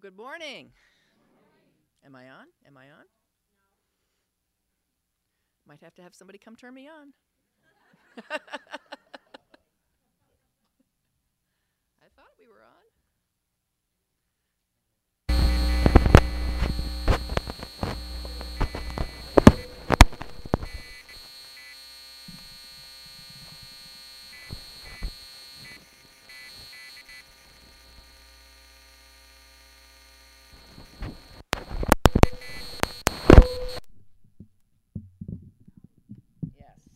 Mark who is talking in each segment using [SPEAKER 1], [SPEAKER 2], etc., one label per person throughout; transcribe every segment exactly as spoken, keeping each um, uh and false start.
[SPEAKER 1] good morning. Am I on? Am I on? Might have to have somebody come turn me on. I thought we were on. Yes.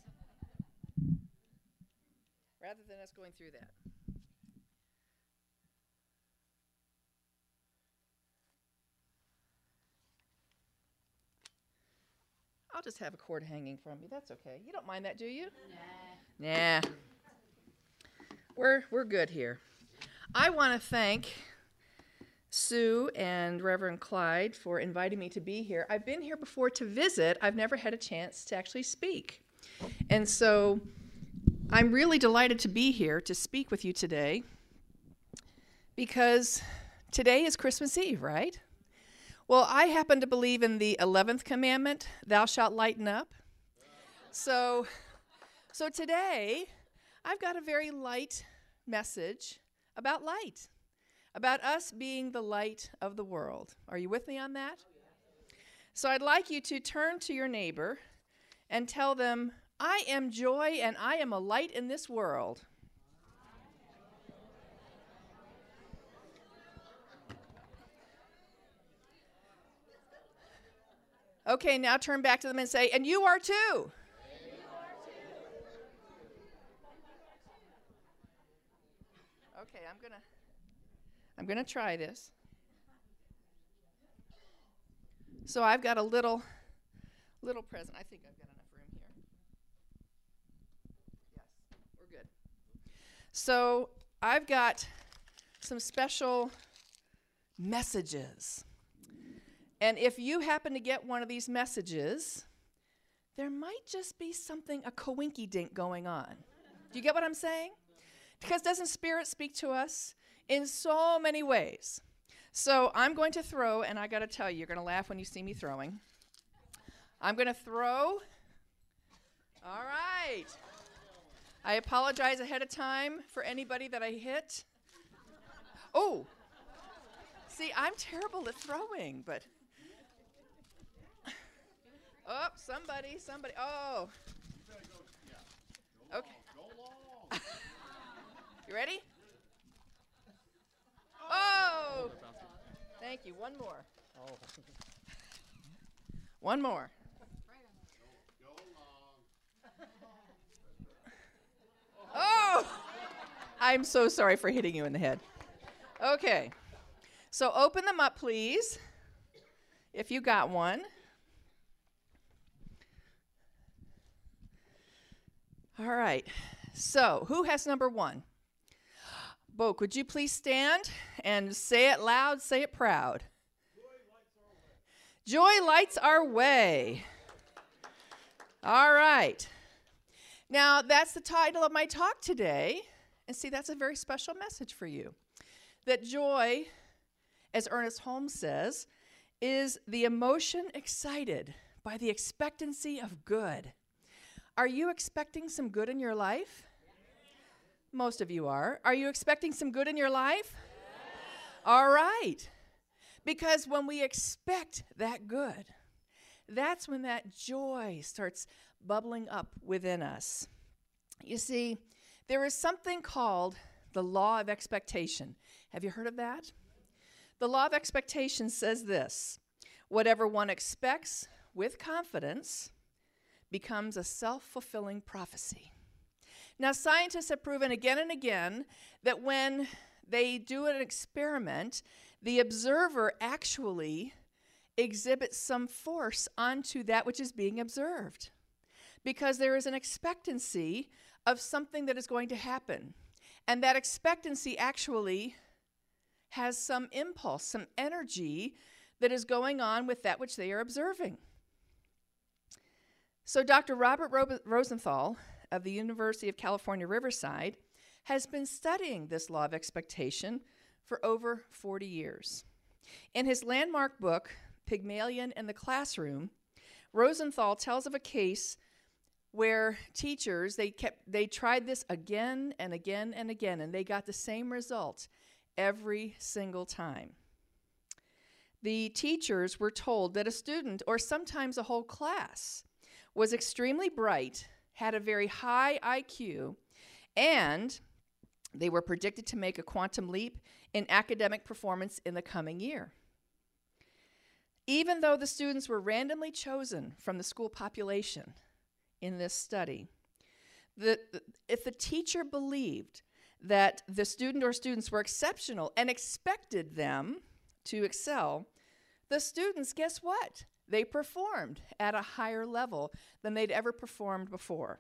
[SPEAKER 1] Rather than us going through that. I'll just have a cord hanging from you. That's okay. You don't mind that, do you? Nah. Nah. We're we're good here. I want to thank Sue and Reverend Clyde for inviting me to be here. I've been here before to visit. I've never had a chance to actually speak. And so I'm really delighted to be here to speak with you today because today is Christmas Eve, right? Well, I happen to believe in the eleventh commandment, thou shalt lighten up. So, so today, I've got a very light message about light, about us being the light of the world. Are you with me on that? So I'd like you to turn to your neighbor and tell them, I am joy and I am a light in this world. Okay, now turn back to them and say, and you are too. And you are too. Okay, I'm gonna I'm gonna try this. So I've got a little little present. I think I've got enough room here. Yes, we're good. So I've got some special messages. And if you happen to get one of these messages, there might just be something, a coinky-dink going on. Do you get what I'm saying? Because doesn't Spirit speak to us in so many ways? So I'm going to throw, and I got to tell you, you're going to laugh when you see me throwing. I'm going to throw. All right. I apologize ahead of time for anybody that I hit. Oh. See, I'm terrible at throwing, but... Oh, somebody, somebody. Oh. Okay. You ready? Oh. Thank you. One more. One more. Oh. I'm so sorry for hitting you in the head. Okay. So open them up, please, if you got one. All right. So who has number one? Bo, could you please stand and say it loud, say it proud. Joy lights our way. Joy lights our way. All right. Now, that's the title of my talk today. And see, that's a very special message for you. That joy, as Ernest Holmes says, is the emotion excited by the expectancy of good. Are you expecting some good in your life? Yes. Most of you are. Are you expecting some good in your life? Yes. All right. Because when we expect that good, that's when that joy starts bubbling up within us. You see, there is something called the law of expectation. Have you heard of that? The law of expectation says this: whatever one expects with confidence becomes a self-fulfilling prophecy. Now, scientists have proven again and again that when they do an experiment, the observer actually exhibits some force onto that which is being observed, because there is an expectancy of something that is going to happen. And that expectancy actually has some impulse, some energy that is going on with that which they are observing. So Doctor Robert Ro- Rosenthal of the University of California, Riverside has been studying this law of expectation for over forty years. In his landmark book, Pygmalion and the Classroom, Rosenthal tells of a case where teachers, they kept they tried this again and again and again, and they got the same result every single time. The teachers were told that a student, or sometimes a whole class, was extremely bright, had a very high I Q, and they were predicted to make a quantum leap in academic performance in the coming year. Even though the students were randomly chosen from the school population in this study, the, the, if the teacher believed that the student or students were exceptional and expected them to excel, the students, guess what? They performed at a higher level than they'd ever performed before.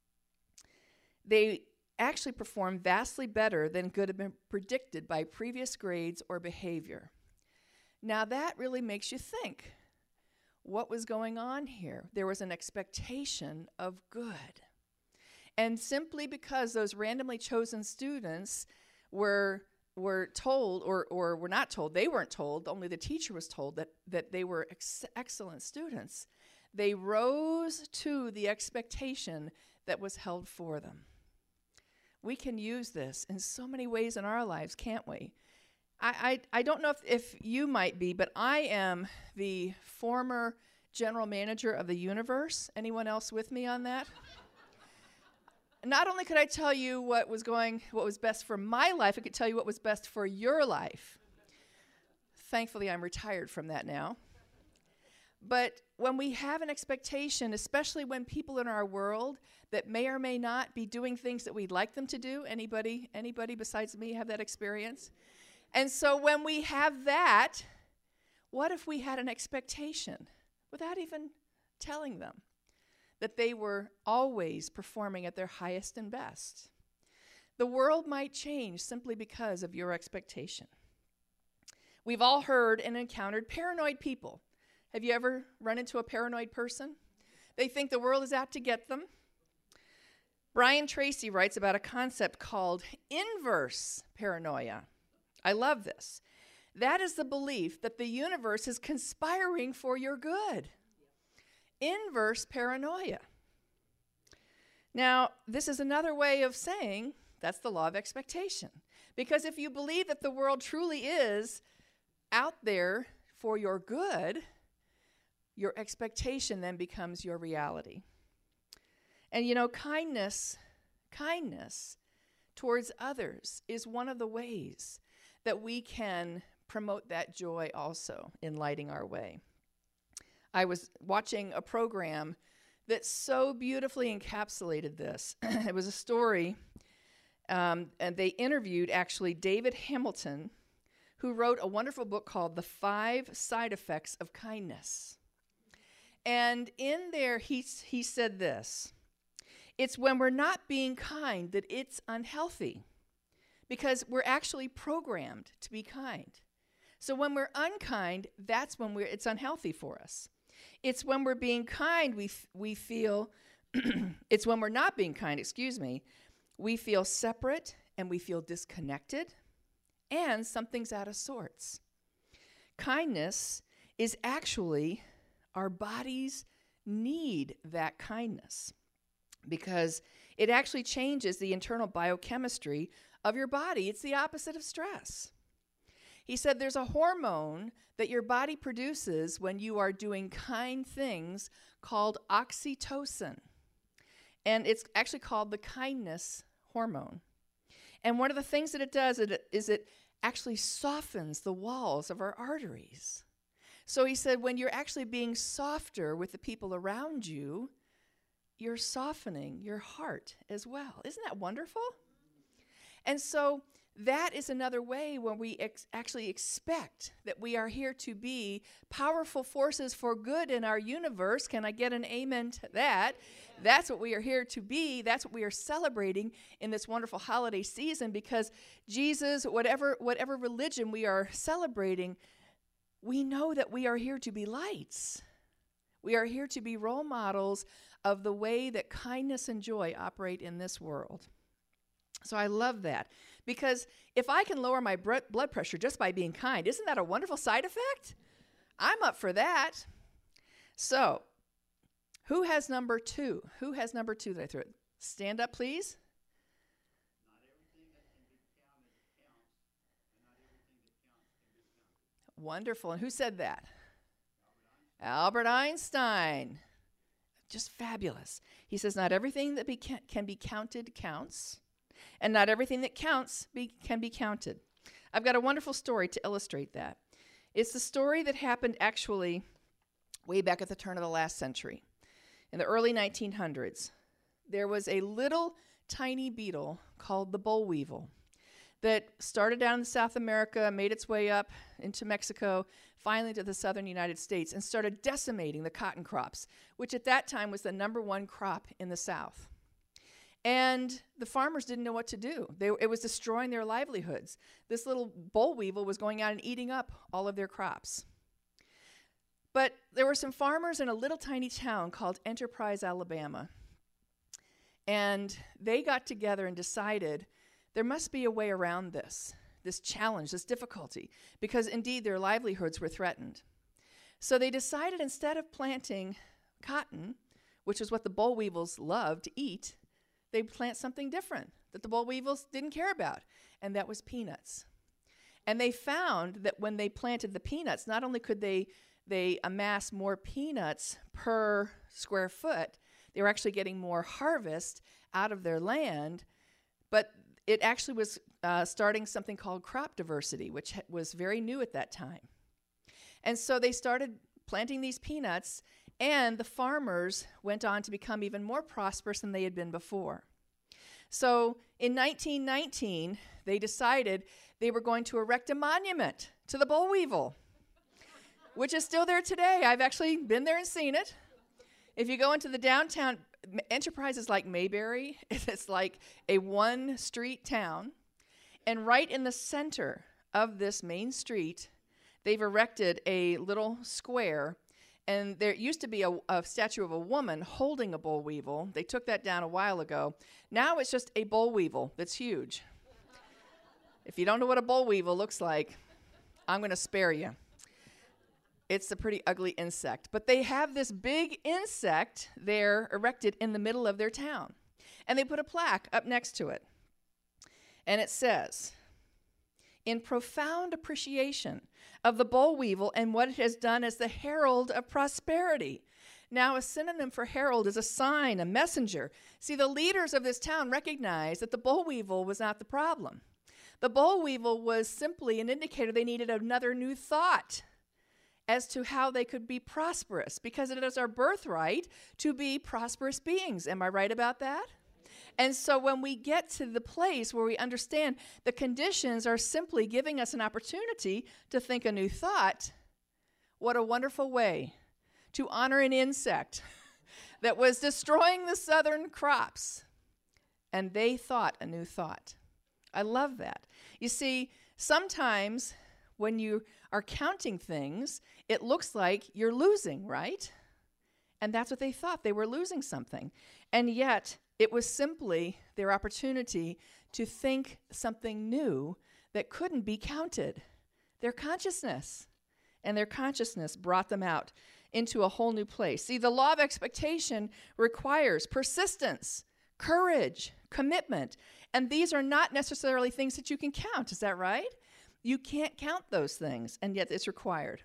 [SPEAKER 1] They actually performed vastly better than could have been predicted by previous grades or behavior. Now that really makes you think, what was going on here? There was an expectation of good. And simply because those randomly chosen students were were told, or, or were not told, they weren't told, only the teacher was told that, that they were ex- excellent students, they rose to the expectation that was held for them. We can use this in so many ways in our lives, can't we? I, I, I don't know if, if you might be, but I am the former general manager of the universe. Anyone else with me on that? Not only could I tell you what was going, what was best for my life, I could tell you what was best for your life. Thankfully, I'm retired from that now. But when we have an expectation, especially when people in our world that may or may not be doing things that we'd like them to do, anybody, anybody besides me have that experience? And so when we have that, what if we had an expectation without even telling them that they were always performing at their highest and best? The world might change simply because of your expectation. We've all heard and encountered paranoid people. Have you ever run into a paranoid person? They think the world is out to get them. Brian Tracy writes about a concept called inverse paranoia. I love this. That is the belief that the universe is conspiring for your good. Inverse paranoia. Now, this is another way of saying that's the law of expectation. Because if you believe that the world truly is out there for your good, your expectation then becomes your reality. And you know, kindness, kindness towards others is one of the ways that we can promote that joy also in lighting our way. I was watching a program that so beautifully encapsulated this. It was a story, um, and they interviewed actually David Hamilton, who wrote a wonderful book called The Five Side Effects of Kindness. And in there, he, he said this: it's when we're not being kind that it's unhealthy, because we're actually programmed to be kind. So when we're unkind, that's when we're, it's unhealthy for us. It's when we're being kind, we f- we feel, it's when we're not being kind, excuse me, we feel separate and we feel disconnected and something's out of sorts. Kindness is actually, our bodies need that kindness because it actually changes the internal biochemistry of your body. It's the opposite of stress. He said there's a hormone that your body produces when you are doing kind things called oxytocin. And it's actually called the kindness hormone. And one of the things that it does is it actually softens the walls of our arteries. So he said when you're actually being softer with the people around you, you're softening your heart as well. Isn't that wonderful? And so that is another way when we ex- actually expect that we are here to be powerful forces for good in our universe. Can I get an amen to that? Yeah. That's what we are here to be. That's what we are celebrating in this wonderful holiday season, because Jesus, whatever, whatever religion we are celebrating, we know that we are here to be lights. We are here to be role models of the way that kindness and joy operate in this world. So I love that, Because if I can lower my br- blood pressure just by being kind, isn't that a wonderful side effect? I'm up for that. So, who has number two? Who has number two that I threw? Stand up, please.
[SPEAKER 2] Not everything that can be counted counts, and not everything that counts can be counted.
[SPEAKER 1] Wonderful. And who said that? Albert Einstein. Albert Einstein. Just fabulous. He says, not everything that be ca- can be counted counts, and not everything that counts be, can be counted. I've got a wonderful story to illustrate that. It's the story that happened actually way back at the turn of the last century. In the early nineteen hundreds, there was a little tiny beetle called the boll weevil that started down in South America, made its way up into Mexico, finally to the southern United States, and started decimating the cotton crops, which at that time was the number one crop in the South. And the farmers didn't know what to do. They, it was destroying their livelihoods. This little boll weevil was going out and eating up all of their crops. But there were some farmers in a little tiny town called Enterprise, Alabama. And they got together and decided there must be a way around this, this challenge, this difficulty, because indeed their livelihoods were threatened. So they decided instead of planting cotton, which is what the boll weevils love to eat, they'd plant something different that the boll weevils didn't care about, and that was peanuts. And they found that when they planted the peanuts, not only could they, they amass more peanuts per square foot, they were actually getting more harvest out of their land, but it actually was uh, starting something called crop diversity, which ha- was very new at that time. And so they started planting these peanuts, and the farmers went on to become even more prosperous than they had been before. So in nineteen nineteen, they decided they were going to erect a monument to the boll weevil, which is still there today. I've actually been there and seen it. If you go into the downtown, Enterprise is like Mayberry. It's like a one-street town. And right in the center of this main street, they've erected a little square. And there used to be a, a statue of a woman holding a boll weevil. They took that down a while ago. Now it's just a boll weevil that's huge. If you don't know what a boll weevil looks like, I'm going to spare you. It's a pretty ugly insect. But they have this big insect there erected in the middle of their town. And they put a plaque up next to it. And it says, in profound appreciation of the boll weevil and what it has done as the herald of prosperity. Now, a synonym for herald is a sign, a messenger. See, the leaders of this town recognized that the boll weevil was not the problem. The boll weevil was simply an indicator they needed another new thought as to how they could be prosperous, because it is our birthright to be prosperous beings. Am I right about that? And so when we get to the place where we understand the conditions are simply giving us an opportunity to think a new thought, what a wonderful way to honor an insect that was destroying the southern crops. And they thought a new thought. I love that. You see, sometimes when you are counting things, it looks like you're losing, right? And that's what they thought. They were losing something. And yet, it was simply their opportunity to think something new that couldn't be counted. Their consciousness. And their consciousness brought them out into a whole new place. See, the law of expectation requires persistence, courage, commitment. And these are not necessarily things that you can count. Is that right? You can't count those things, and yet it's required.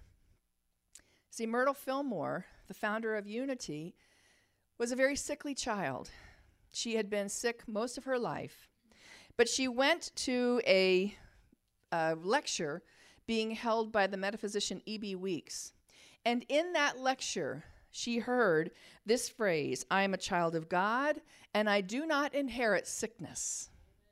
[SPEAKER 1] See, Myrtle Fillmore, the founder of Unity, was a very sickly child. She had been sick most of her life, but she went to a, a lecture being held by the metaphysician E B Weeks. And in that lecture, she heard this phrase, I am a child of God, and I do not inherit sickness.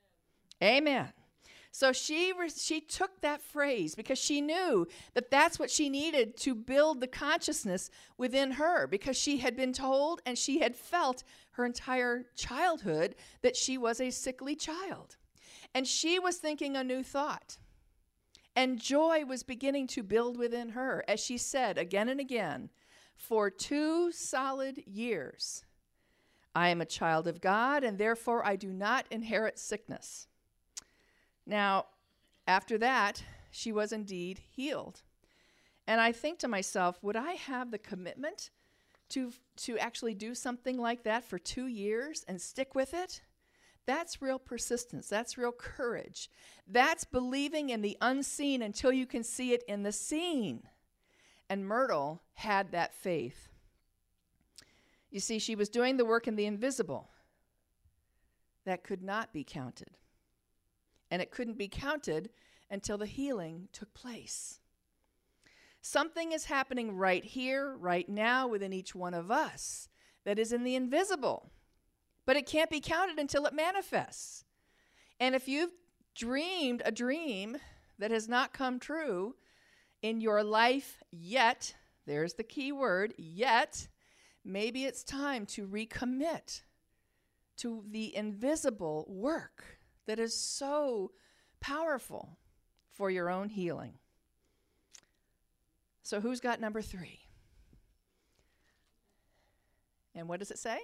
[SPEAKER 1] Amen. Amen. So she re- she took that phrase because she knew that that's what she needed to build the consciousness within her, because she had been told and she had felt her entire childhood that she was a sickly child. And she was thinking a new thought. And joy was beginning to build within her as she said again and again, for two solid years, I am a child of God, and therefore I do not inherit sickness. Now, after that, she was indeed healed. And I think to myself, would I have the commitment to, to actually do something like that for two years and stick with it? That's real persistence. That's real courage. That's believing in the unseen until you can see it in the seen. And Myrtle had that faith. You see, she was doing the work in the invisible that could not be counted. And it couldn't be counted until the healing took place. Something is happening right here, right now, within each one of us that is in the invisible. But it can't be counted until it manifests. And if you've dreamed a dream that has not come true in your life yet, there's the key word, yet, maybe it's time to recommit to the invisible work that is so powerful for your own healing. So who's got number three? And what does it say?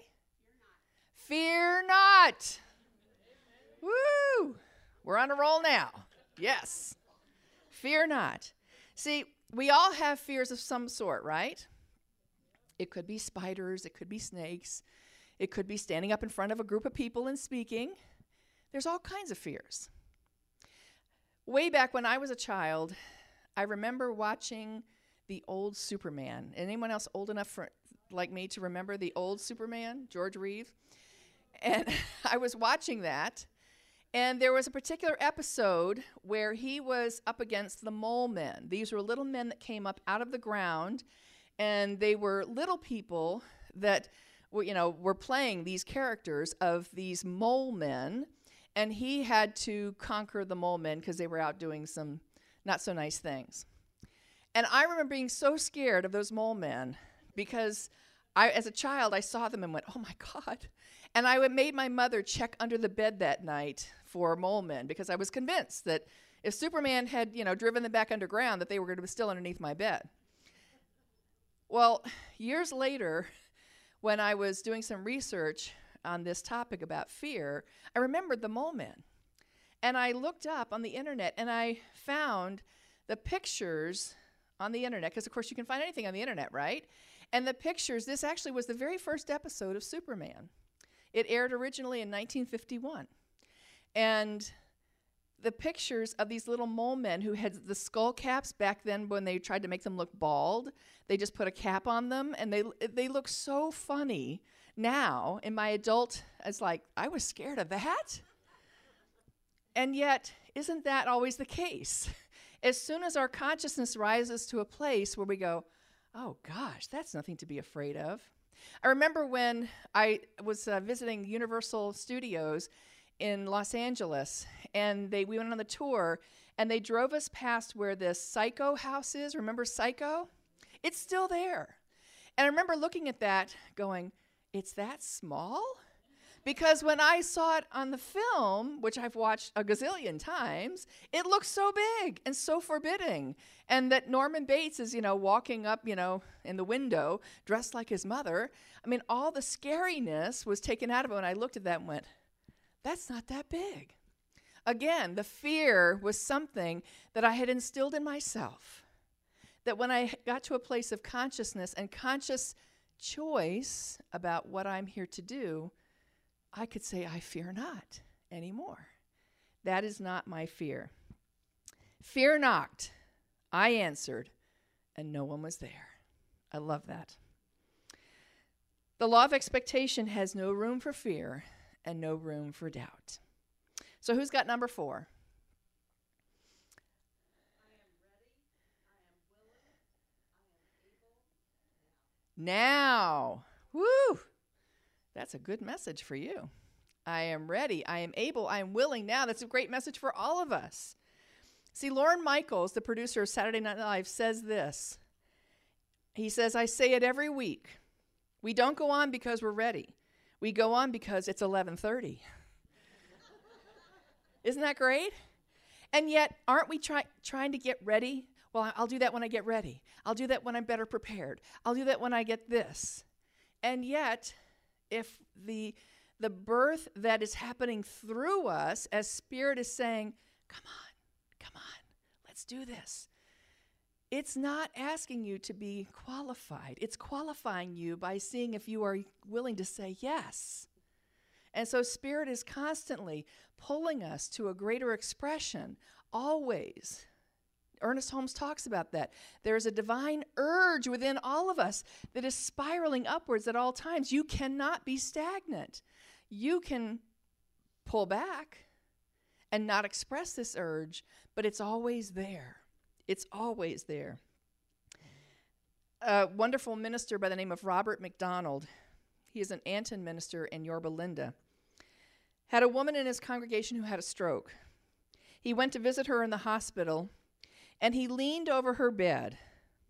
[SPEAKER 1] Fear not. Fear not. Woo! We're on a roll now. Yes. Fear not. See, we all have fears of some sort, right? It could be spiders. It could be snakes. It could be standing up in front of a group of people and speaking. There's all kinds of fears. Way back when I was a child, I remember watching the old Superman. Anyone else old enough for like me to remember the old Superman, George Reeve? And I was watching that, and there was a particular episode where he was up against the mole men. These were little men that came up out of the ground, and they were little people that were, you know, were playing these characters of these mole men, and he had to conquer the mole men because they were out doing some not so nice things. And I remember being so scared of those mole men because I, as a child, I saw them and went, oh my God. And I made my mother check under the bed that night for mole men because I was convinced that if Superman had, you know, driven them back underground, that they were going to be still underneath my bed. Well, years later, when I was doing some research on this topic about fear, I remembered the mole men. And I looked up on the internet and I found the pictures on the internet, because of course you can find anything on the internet, right? And the pictures, this actually was the very first episode of Superman. It aired originally in nineteen fifty-one. And the pictures of these little mole men who had the skull caps back then when they tried to make them look bald, they just put a cap on them, and they they look so funny now in my adult, it's like, I was scared of that? And yet, isn't that always the case? As soon as our consciousness rises to a place where we go, oh gosh, that's nothing to be afraid of. I remember when I was uh, visiting Universal Studios in Los Angeles, and they we went on the tour, and they drove us past where this Psycho house is. Remember Psycho? It's still there. And I remember looking at that going, it's that small? Because when I saw it on the film, which I've watched a gazillion times, it looks so big and so forbidding. And that Norman Bates is, you know, walking up, you know, in the window, dressed like his mother. I mean, all the scariness was taken out of it. And I looked at that and went, that's not that big. Again, the fear was something that I had instilled in myself. That when I got to a place of consciousness and conscious choice about what I'm here to do, I could say, I fear not anymore. That is not my fear. Fear not, I answered, and no one was there. I love that. The law of expectation has no room for fear and no room for doubt. So who's got number four?
[SPEAKER 3] I am ready, I am willing, I am able,
[SPEAKER 1] Now. Woo! That's a good message for you. I am ready. I am able. I am willing now. That's a great message for all of us. See, Lorne Michaels, the producer of Saturday Night Live, says this. He says, I say it every week. We don't go on because we're ready. We go on because it's eleven thirty. Isn't that great? And yet, aren't we try, trying to get ready? Well, I'll do that when I get ready. I'll do that when I'm better prepared. I'll do that when I get this. And yet, if the, the birth that is happening through us, as Spirit is saying, come on, come on, let's do this. It's not asking you to be qualified. It's qualifying you by seeing if you are willing to say yes. And so Spirit is constantly pulling us to a greater expression, always. Ernest Holmes talks about that. There's a divine urge within all of us that is spiraling upwards at all times. You cannot be stagnant. You can pull back and not express this urge, but it's always there. It's always there. A wonderful minister by the name of Robert McDonald, he is an Anton minister in Yorba Linda, had a woman in his congregation who had a stroke. He went to visit her in the hospital, and he leaned over her bed.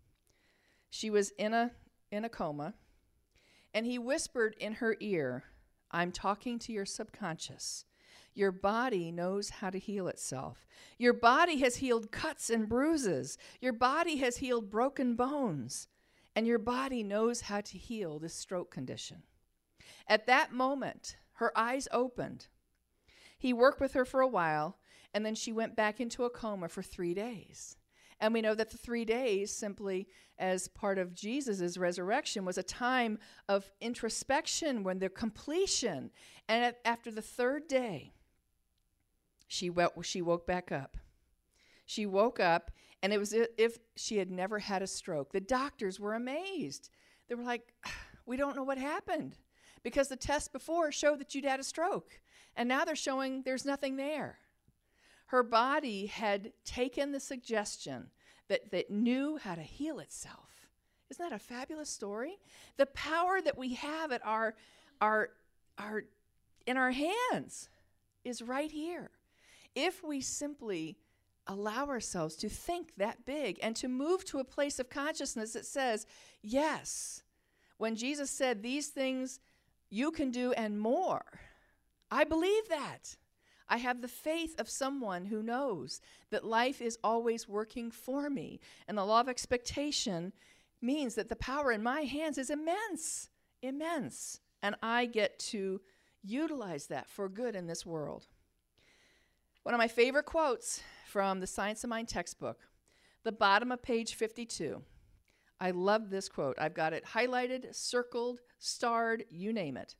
[SPEAKER 1] She was in a, in a coma, and he whispered in her ear, "I'm talking to your subconscious. Your body knows how to heal itself. Your body has healed cuts and bruises. Your body has healed broken bones. And your body knows how to heal this stroke condition." At that moment, her eyes opened. He worked with her for a while, and then she went back into a coma for three days. And we know that the three days, simply as part of Jesus' resurrection, was a time of introspection, when the completion. And at, after the third day, She, w- she woke back up. She woke up, and it was as if she had never had a stroke. The doctors were amazed. They were like, "We don't know what happened," because the test before showed that you'd had a stroke, and now they're showing there's nothing there. Her body had taken the suggestion that, that knew how to heal itself. Isn't that a fabulous story? The power that we have at our, our, our, in our hands is right here. If we simply allow ourselves to think that big and to move to a place of consciousness that says, yes, when Jesus said these things you can do and more, I believe that. I have the faith of someone who knows that life is always working for me. And the law of expectation means that the power in my hands is immense, immense. And I get to utilize that for good in this world. One of my favorite quotes from the Science of Mind textbook, the bottom of page fifty-two. I love this quote. I've got it highlighted, circled, starred, you name it.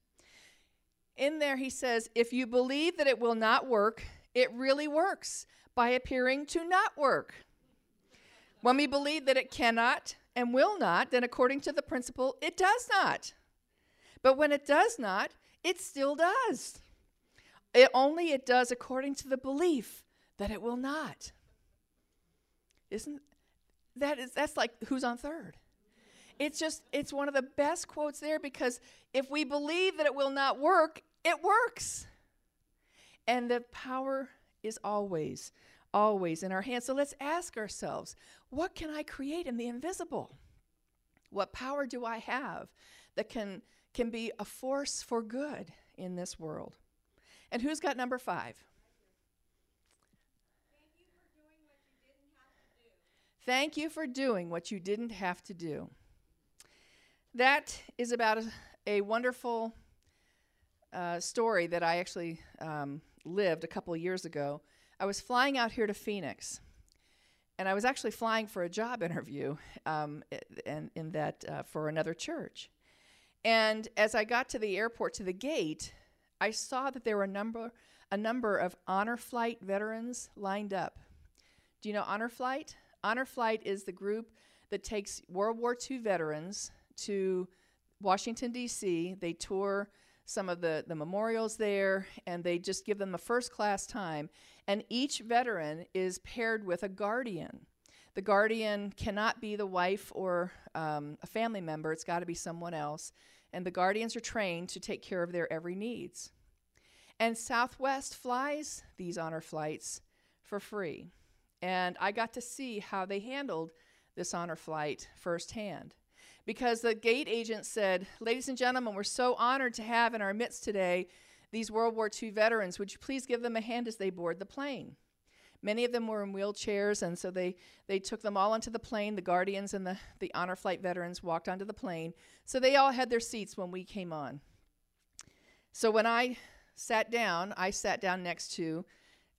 [SPEAKER 1] In there he says, if you believe that it will not work, it really works by appearing to not work. When we believe that it cannot and will not, then according to the principle, it does not. But when it does not, it still does. It only it does according to the belief that it will not. Isn't that is that's like who's on third? It's just it's one of the best quotes there, because if we believe that it will not work, it works. And the power is always, always in our hands. So let's ask ourselves, what can I create in the invisible? What power do I have that can can be a force for good in this world? And who's got number five? Thank you for doing what you didn't have to do. That is about a, a wonderful uh, story that I actually um, lived a couple of years ago. I was flying out here to Phoenix, and I was actually flying for a job interview um, in, in that uh, for another church. And as I got to the airport, to the gate, I saw that there were a number, a number of Honor Flight veterans lined up. Do you know Honor Flight? Honor Flight is the group that takes World War Two veterans to Washington, D C They tour some of the, the memorials there, and they just give them a first-class time. And each veteran is paired with a guardian. The guardian cannot be the wife or um, a family member. It's got to be someone else. And the guardians are trained to take care of their every needs. And Southwest flies these honor flights for free. And I got to see how they handled this honor flight firsthand. Because the gate agent said, ladies and gentlemen, we're so honored to have in our midst today these World War Two veterans. Would you please give them a hand as they board the plane? Many of them were in wheelchairs, and so they, they took them all onto the plane. The guardians and the, the honor flight veterans walked onto the plane. So they all had their seats when we came on. So when I sat down, I sat down next to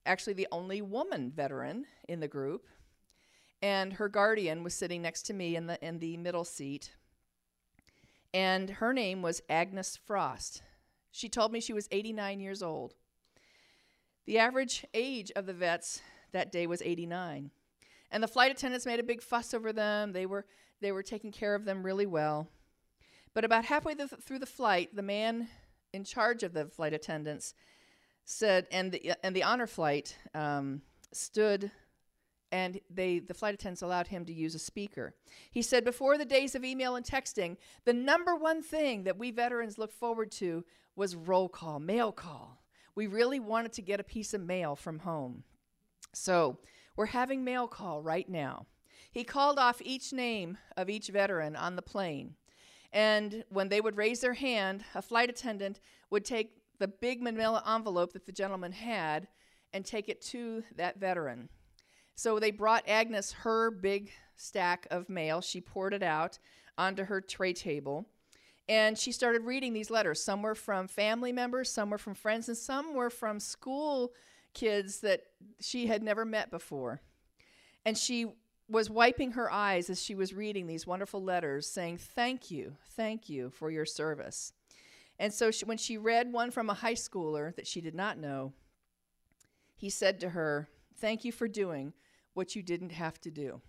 [SPEAKER 1] actually the only woman veteran in the group, and her guardian was sitting next to me in the in the middle seat. And her name was Agnes Frost. She told me she was eighty-nine years old. The average age of the vets that day was eighty-nine. And the flight attendants made a big fuss over them. They were they were taking care of them really well. But about halfway th- through the flight, the man in charge of the flight attendants said, and the, and the honor flight um, stood, and they the flight attendants allowed him to use a speaker. He said, before the days of email and texting, the number one thing that we veterans look forward to was roll call, mail call. We really wanted to get a piece of mail from home. So we're having mail call right now. He called off each name of each veteran on the plane. And when they would raise their hand, a flight attendant would take the big manila envelope that the gentleman had and take it to that veteran. So they brought Agnes her big stack of mail. She poured it out onto her tray table. And she started reading these letters. Some were from family members, some were from friends, and some were from school kids that she had never met before. And she was wiping her eyes as she was reading these wonderful letters, saying, thank you, thank you for your service. And so she, when she read one from a high schooler that she did not know, he said to her, thank you for doing what you didn't have to do.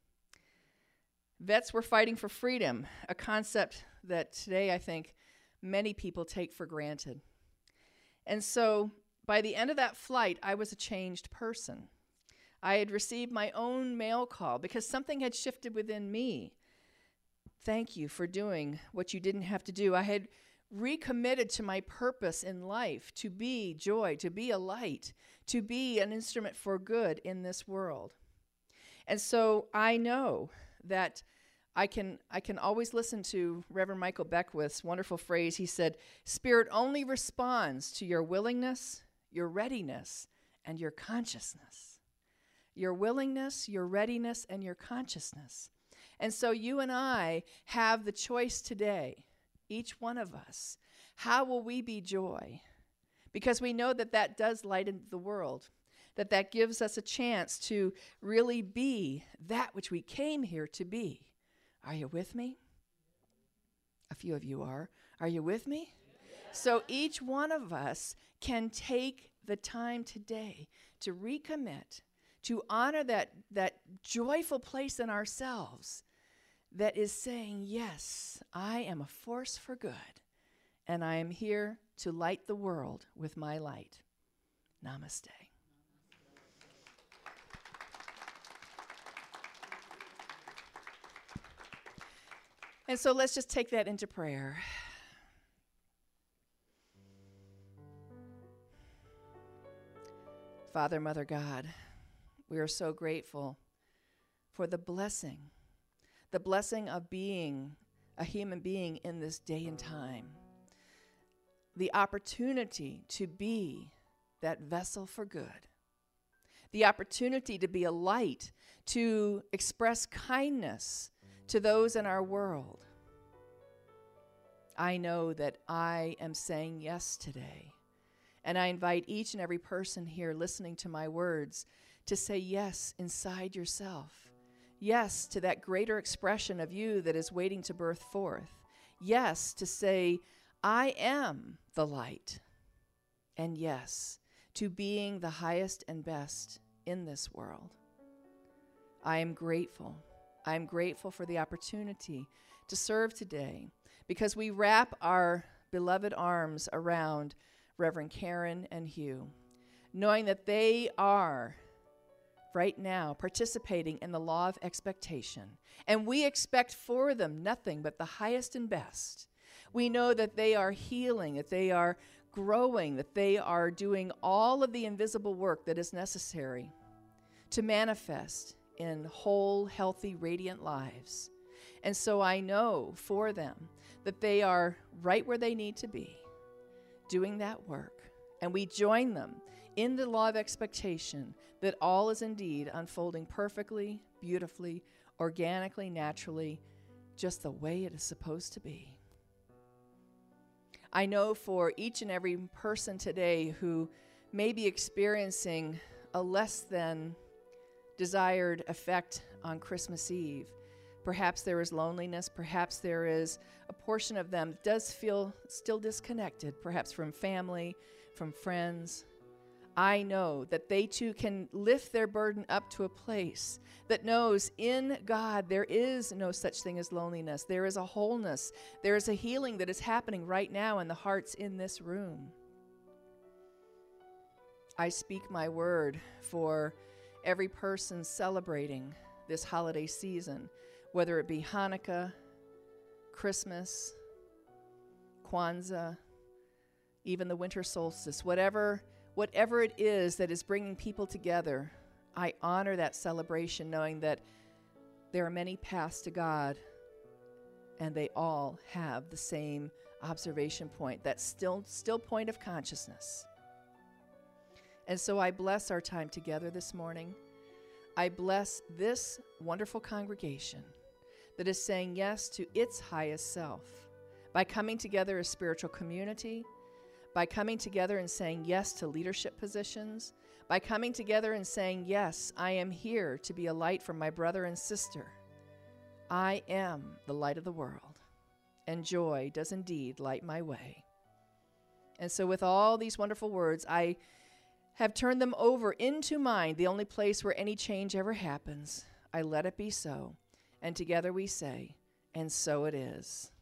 [SPEAKER 1] Vets were fighting for freedom, a concept that today I think many people take for granted. And so by the end of that flight, I was a changed person. I had received my own mail call because something had shifted within me. Thank you for doing what you didn't have to do. I had recommitted to my purpose in life, to be joy, to be a light, to be an instrument for good in this world. And so I know that I can I can always listen to Reverend Michael Beckwith's wonderful phrase. He said, Spirit only responds to your willingness, your readiness, and your consciousness. Your willingness, your readiness, and your consciousness. And so you and I have the choice today, each one of us. How will we be joy? Because we know that that does lighten the world, that that gives us a chance to really be that which we came here to be. Are you with me? A few of you are. Are you with me? So each one of us can take the time today to recommit, to honor that, that joyful place in ourselves that is saying, yes, I am a force for good, and I am here to light the world with my light. Namaste. And so let's just take that into prayer. Father, Mother God, we are so grateful for the blessing, the blessing of being a human being in this day and time, the opportunity to be that vessel for good, the opportunity to be a light, to express kindness to those in our world. I know that I am saying yes today. And I invite each and every person here listening to my words to say yes inside yourself. Yes to that greater expression of you that is waiting to birth forth. Yes to say, I am the light. And yes to being the highest and best in this world. I am grateful. I am grateful for the opportunity to serve today because we wrap our beloved arms around Reverend Karen and Hugh, knowing that they are right now participating in the law of expectation, and we expect for them nothing but the highest and best. We know that they are healing, that they are growing, that they are doing all of the invisible work that is necessary to manifest in whole, healthy, radiant lives. And so I know for them that they are right where they need to be, doing that work. And we join them in the law of expectation that all is indeed unfolding perfectly, beautifully, organically, naturally, just the way it is supposed to be. I know for each and every person today who may be experiencing a less than desired effect on Christmas Eve. Perhaps there is loneliness. Perhaps there is a portion of them that does feel still disconnected, perhaps from family, from friends. I know that they too can lift their burden up to a place that knows in God there is no such thing as loneliness. There is a wholeness. There is a healing that is happening right now in the hearts in this room. I speak my word for every person celebrating this holiday season, whether it be Hanukkah, Christmas, Kwanzaa, even the winter solstice, whatever whatever it is that is bringing people together. I honor that celebration, knowing that there are many paths to God, and they all have the same observation point, that still still point of consciousness. And so I bless our time together this morning. I bless this wonderful congregation that is saying yes to its highest self by coming together as spiritual community, by coming together and saying yes to leadership positions, by coming together and saying, yes, I am here to be a light for my brother and sister. I am the light of the world, and joy does indeed light my way. And so with all these wonderful words, I have turned them over into mind, the only place where any change ever happens. I let it be so. And together we say, and so it is.